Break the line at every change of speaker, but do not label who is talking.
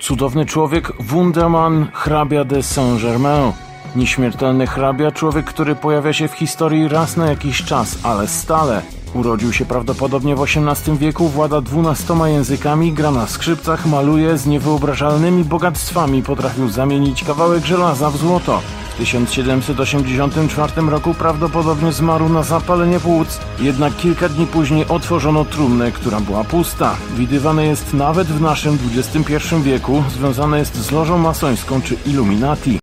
Cudowny człowiek, wunderman, hrabia de Saint-Germain. Nieśmiertelny hrabia, człowiek, który pojawia się w historii raz na jakiś czas, ale stale. Urodził się prawdopodobnie w XVIII wieku, włada 12 językami, gra na skrzypcach, maluje, z niewyobrażalnymi bogactwami potrafił zamienić kawałek żelaza w złoto. W 1784 roku prawdopodobnie zmarł na zapalenie płuc, jednak kilka dni później otworzono trumnę, która była pusta. Widywane jest nawet w naszym XXI wieku, związane jest z lożą masońską czy Illuminati.